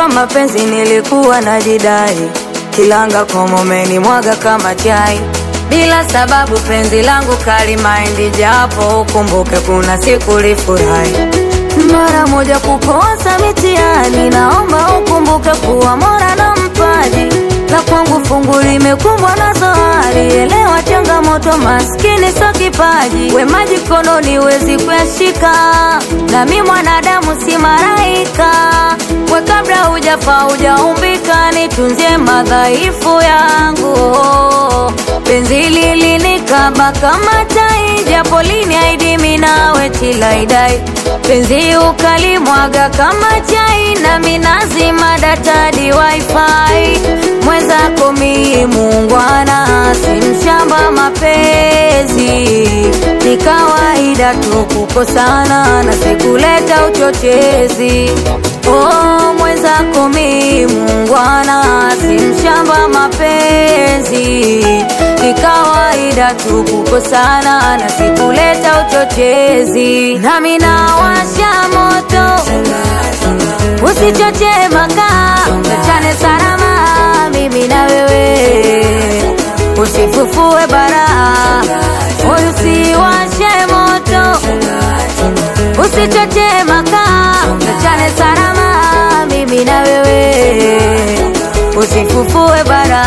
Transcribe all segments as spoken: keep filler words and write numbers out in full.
kwa mapenzi nilikuwa najidai, kilanga komo umenimwaga kama chai. Bila sababu penzi langu kali mind, japo ukumbuke kuna siku lifurahi. Mara moja kukosa mitihani, naomba ukumbuke kuwa Mola na mpaji. La kwangu fungu limekumbwa na zohari, elewa changamoto maskini so kipaji. We maji kononi wezi kuyashika, na mi mwanadamu si maraika. We kabla hujafa hujaumbika, nitunzie madhaifu yangu. Penzi lilinikaba kama tai, japo liniahidi mimi nawe tilaidai. Penzi ukalimwaga kama chai, na mimi nazima data di wifi. Mwenzako mimi muungwana, si mshamba mapenzi. Ni kawaida tu kukosana, na sikuleta uchochezi. Oh, mwenzako mimi muungwana, si mshamba mapenzi. Ni kawaida tu kukosana, na sikuleta uchochezi. Nami nawasha moto, usichoche makaa, tuachane salama mimi na wewe. Usifufue bara, moyo usiwashe moto. Usichoche makaa, tuachane salama mimi na wewe. Usifufue bara.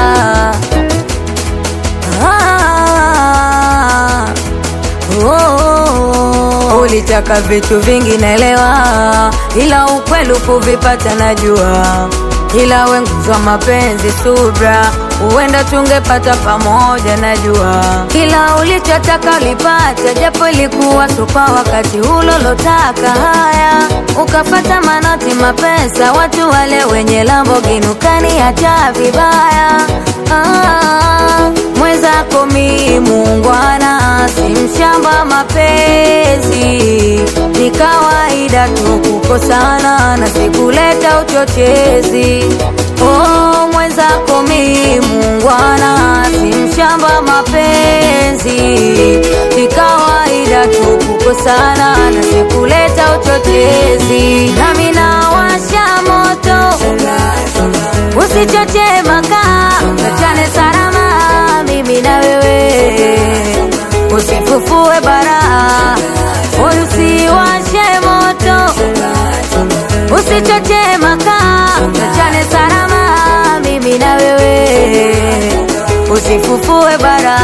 Ah, oh, oh, oh. Ulitaka vitu vingi naelewa, ila ukweli kuvipata najua. Ila wenguzwa mapenzi subra, uenda tungepata pamoja najua. Kila ulichotaka ulipata, japo ilikuwa supa wakati ulolotaka. Haya, ukapata manoti mapesa, watu wale wenye Lamborghini ukaniacha vibaya. Ah, mwenzako mimi muungwana, si mshamba mapenzi. Ni kawaida tu kukosana, na sikuleta uchochezi. Oh, mwenzako mimi muungwana, si mshamba mapenzi. Ni kawaida tu kukosana, na sikuleta uchochezi. Nami nawasha moto, usichoche makaa, tuachane salama mimi na wewe. Usifufue bara, moyo usiwashe moto. Usichoche makaa, tuachane salama mimi na wewe. Usifufue bara.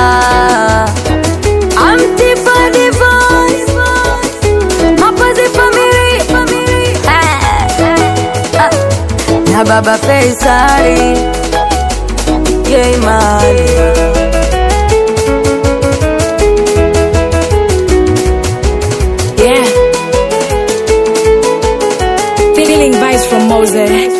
Amtifa divorce, mapenzi family, na baba Faisali, yeah man. Feeling vibes from Moses.